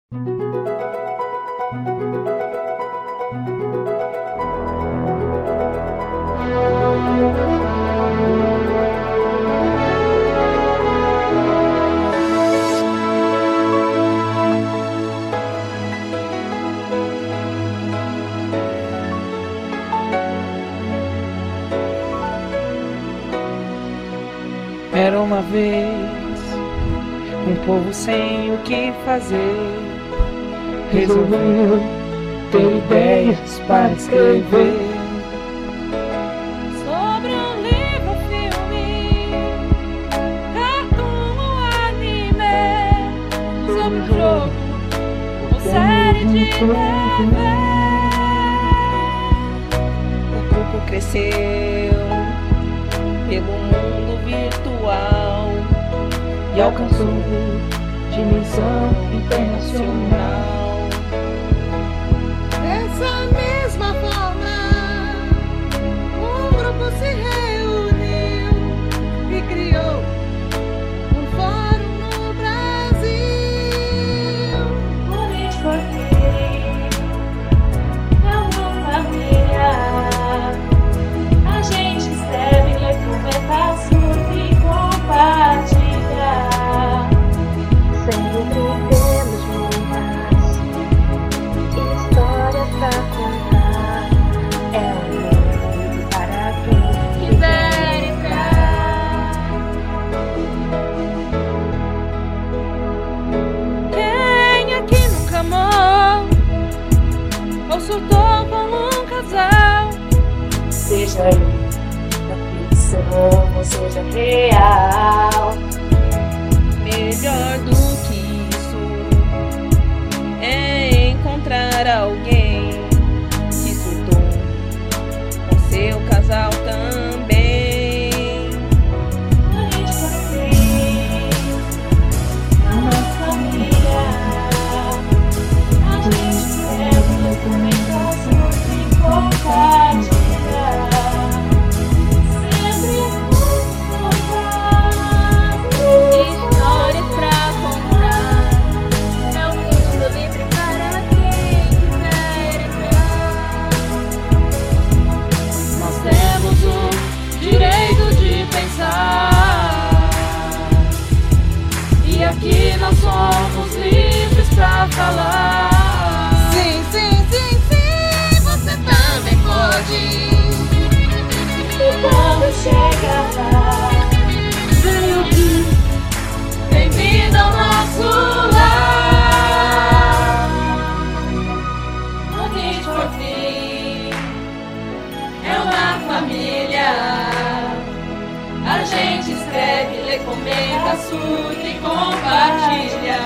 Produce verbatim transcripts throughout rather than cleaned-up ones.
Era uma vez um povo sem o que fazer, resolveu ter ideias para escrever sobre um livro, filme, cartoon ou anime, sobre um jogo ou série de T V. O grupo cresceu pelo mundo virtual e alcançou dimensão internacional. Dessa mesma forma, um grupo se reuniu e criou um fórum no Brasil. Unidos por fim, é uma família. A gente escreve, lê, comenta, surta e compartilha. Sempre temos muitas histórias pra contar. É um livro para quem Quiser entrar. Quem aqui nunca amou ou surtou com um casal? seja da ficção ou seja real. Melhor do que isso é encontrar alguém que surtou com seu casal também. Unidos por fim, é uma família. A gente escreve, comenta, surta e compartilha. Sempre histórias pra contar. É um mundo livre para quem quiser entrar. Nós temos o direito de pensar, e aqui nós somos livres pra falar. Sim, sim, sim, sim, você também pode. E quando chega lá, vem ouvir. Bem-vindo ao nosso lar. Unidos por fim, é uma família. A gente escreve, lê, comenta, surta e compartilha.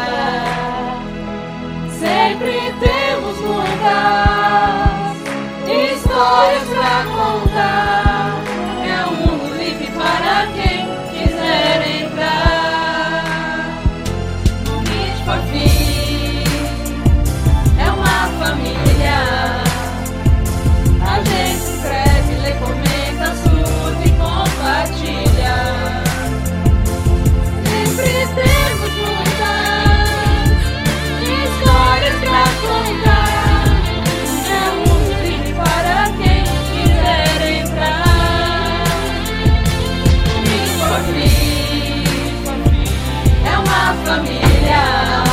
Sempre temos muitas histórias pra contar. É um mundo livre para quem quiser entrar. Unidos por fim, é uma família. A gente escreve, lê, comenta, surta e compartilha. Sempre temos muitas histórias pra contar. É um mundo livre para quem quiser entrar. Unidos por fim, é uma família.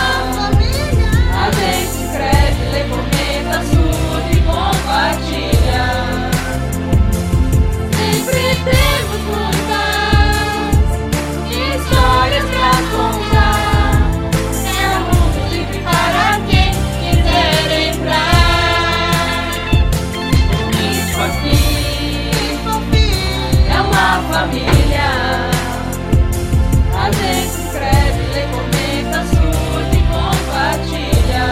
A gente escreve, lê, comenta, surta e compartilha. Sempre temos muitas histórias pra contar. É um mundo livre para quem quiser entrar. Unidos por fim, é uma família. A gente escreve, lê, comenta, surta e compartilha.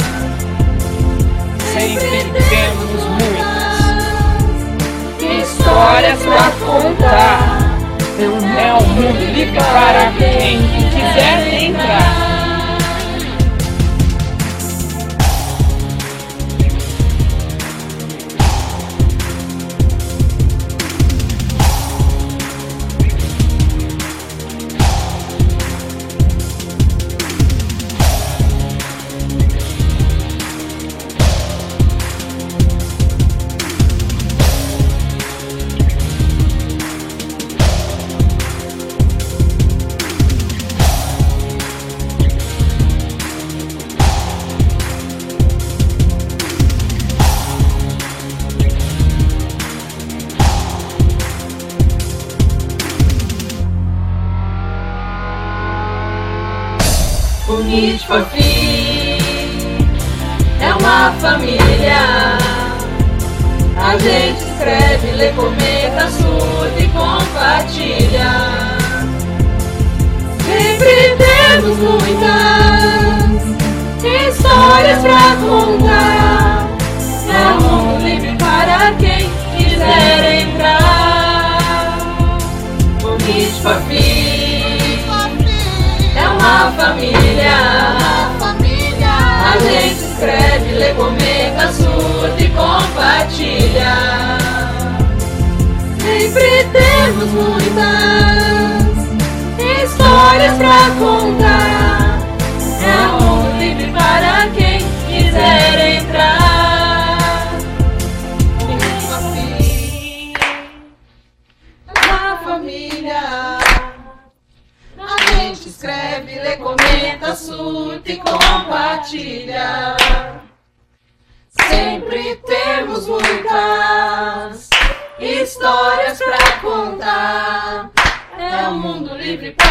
Sempre temos muitas histórias pra contar. É um mundo livre para quem quiser entrar. Need for Speed é uma família. A gente escreve, lê, comenta, surta e compartilha. Sempre temos muitas histórias pra contar. É um mundo livre para quem quiser entrar. O Need for Speed é uma família. A gente escreve, lê, comenta, surta e compartilha. Sempre temos muitas histórias pra contar. É um mundo livre para quem quiser entrar. Na família, a gente escreve, lê, comenta, surta e compartilha. Sempre temos muitas histórias pra contar. É um mundo livre pra